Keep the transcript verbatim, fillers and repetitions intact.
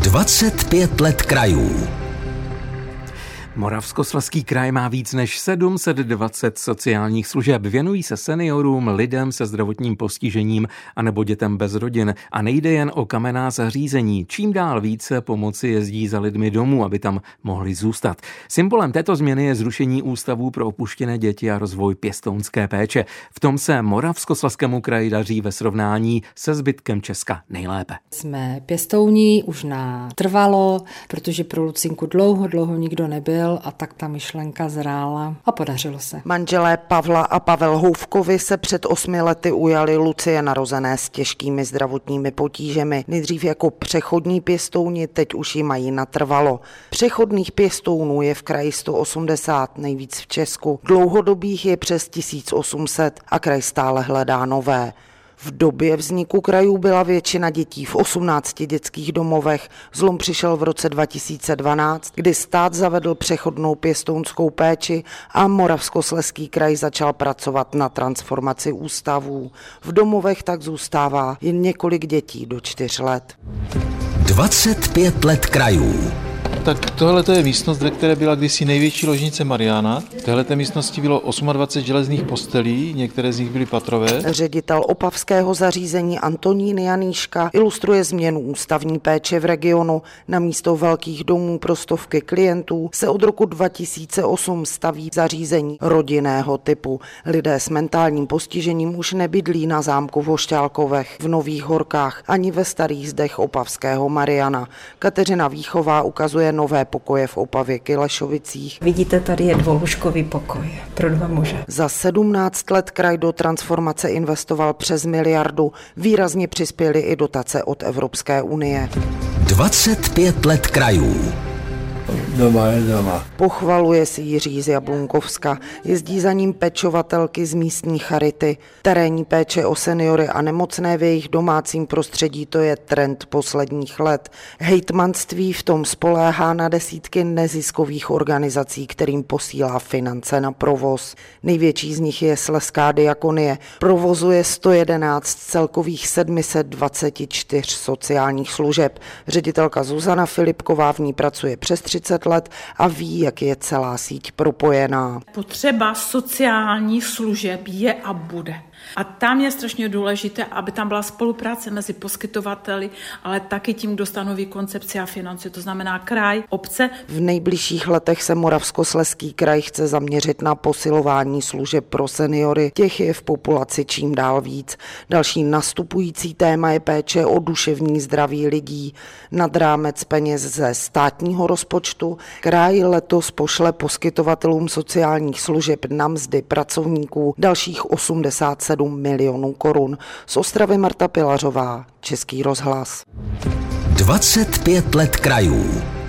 dvacet pět let krajů. Moravskoslezský kraj má víc než sedm set dvacet sociálních služeb. Věnují se seniorům, lidem se zdravotním postižením anebo dětem bez rodin. A nejde jen o kamenná zařízení. Čím dál více pomoci jezdí za lidmi domů, aby tam mohli zůstat. Symbolem této změny je zrušení ústavů pro opuštěné děti a rozvoj pěstounské péče. V tom se Moravskoslezskému kraji daří ve srovnání se zbytkem Česka nejlépe. Jsme pěstouni už na trvalo, protože pro Lucinku dlouho, dlouho nikdo nebyl. A tak ta myšlenka zrála a podařilo se. Manželé Pavla a Pavel Houfkovi se před osmi lety ujali Lucie narozené s těžkými zdravotními potížemi. Nejdřív jako přechodní pěstouni, teď už ji mají natrvalo. Přechodných pěstounů je v kraji sto osmdesát, nejvíc v Česku. Dlouhodobých je přes tisíc osm set a kraj stále hledá nové. V době vzniku krajů byla většina dětí v osmnácti dětských domovech. Zlom přišel v roce dva tisíce dvanáct, kdy stát zavedl přechodnou pěstounskou péči a Moravskoslezský kraj začal pracovat na transformaci ústavů. V domovech tak zůstává jen několik dětí do čtyř let. dvacet pět let krajů. Tak tohle je místnost, ve které byla kdysi největší ložnice Mariána. V této místnosti bylo dvacet osm železných postelí, některé z nich byly patrové. Ředitel opavského zařízení Antonín Janíška ilustruje změnu ústavní péče v regionu. Na místo velkých domů pro stovky klientů se od roku dva tisíce osm staví zařízení rodinného typu. Lidé s mentálním postižením už nebydlí na zámku v Hošťálkovech, v Nových Horkách ani ve starých zdech opavského Mariana. Kateřina Výchová ukazuje nové pokoje v Opavě Kylešovicích. Vidíte, tady je dvoulůžkový pokoj pro dva muže. Za sedmnáct let kraj do transformace investoval přes miliardu. Výrazně přispěly i dotace od Evropské unie. dvacet pět let krajů. Doma je doma. Pochvaluje si Jiří z Jablunkovska. Jezdí za ním pečovatelky z místní charity. Terénní péče o seniory a nemocné v jejich domácím prostředí, to je trend posledních let. Hejtmanství v tom spoléhá na desítky neziskových organizací, kterým posílá finance na provoz. Největší z nich je Slezská diakonie. Provozuje sto jedenáct z celkových sedm set dvacet čtyři sociálních služeb. Ředitelka Zuzana Filipková v ní pracuje přes třicet let a ví, jak je celá síť propojená. Potřeba sociálních služeb je a bude. A tam je strašně důležité, aby tam byla spolupráce mezi poskytovateli, ale taky tím, kdo stanoví koncepci a finance, to znamená kraj, obce. V nejbližších letech se Moravskoslezský kraj chce zaměřit na posilování služeb pro seniory. Těch je v populaci čím dál víc. Další nastupující téma je péče o duševní zdraví lidí. Nad rámec peněz ze státního rozpočtu kraj letos pošle poskytovatelům sociálních služeb na mzdy pracovníků dalších osmdesát sedm milionů korun. Z Ostravy Marta Pilařová, Český rozhlas. dvacet pět let krajů.